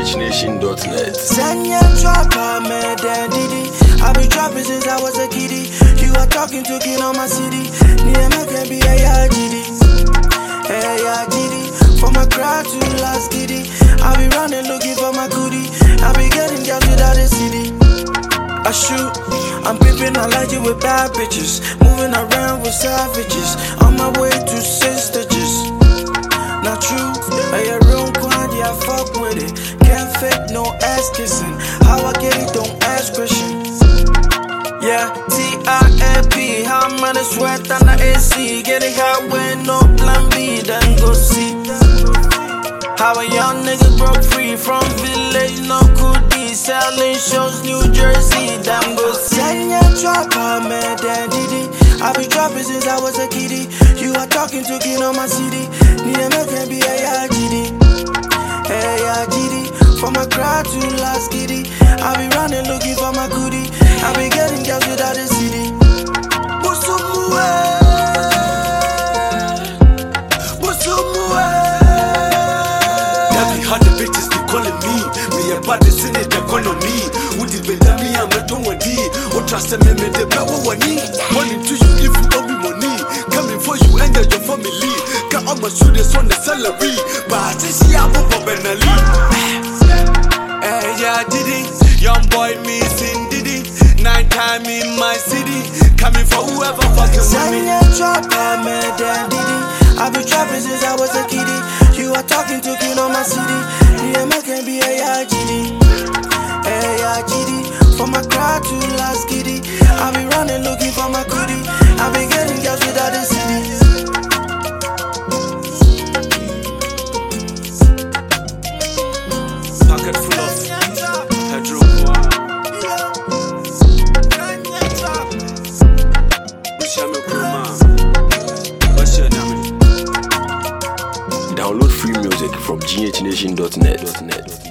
ghnation.net. Sanya trapper, man, dan diddy. I been trapping since I was a kiddie. You are talking to king on my city. Near me can be a yajidi. Hey, yajidi. From my crowd to last kitty. I be running looking for my goodie. I be getting girls without a city. I shoot, I'm pimping, I like it with bad bitches. Moving around with savages. On my way to 6 stitches. Not true, I real quantity, I fuck with it. Can't fake, no ass kissing. How I get it, don't ask questions. Yeah, T-I-M-P, how I'm gonna sweat on the AC. Get it hot with no plan B, then go see. How a young nigga broke free from village, no cookie. Selling shows, New Jersey, damn go see. Sanya trapper, man, dan diddy. I been trapping since I was a kiddie. You are talking to king on my city. Near me can be a yajidi. Hey, yajidi. From my crowd to last kitty. I be running looking for my goodie. I be getting girls without a city. Busumue, Busumue. Daddy had the bitches they calling me. Me a bad in it, they calling me. Who did me that me I'm a don't want D. Or trust me, me the power one need. Money to you if you owe me money. Coming for you and your family. Got all my students on the salary. But I see I'm over Benali. Hey, yeah, Diddy. Young boy missing Diddy. 9 time in my city. Coming for whoever fucking with me. Sanya trapper, man, dan diddy. I been trapping since I was a kiddie. You are talking to king on my city. Yeah, man can be a yajidi. Hey, yajidi. From my crowd to last kitty. I be running looking for my goodie. I be getting girls without a city. Pocket full of hydro. Download free music from ghnation.net.